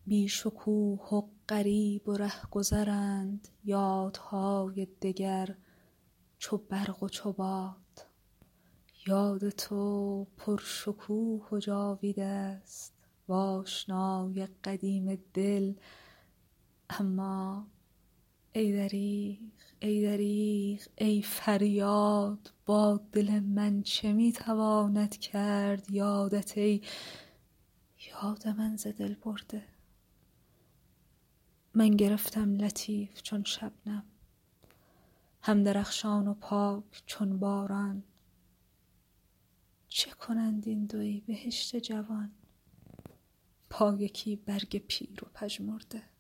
بی شکوه و غریب و رهگذرند یادهای دگر چو برق و چو باد. یاد تو پرشکوه و جاوید است و آشنای قدیم دل، اما ای دریغ ای دریغ ای فریاد، با دل من چه میتواند کرد یادت ای یاد من ز دل برده. من گرفتم لطیف چون شبنم، هم درخشان و پاک چون باران. چه کنند این دویی بهشت جوان، با یکی برگ پیر و پژمرده.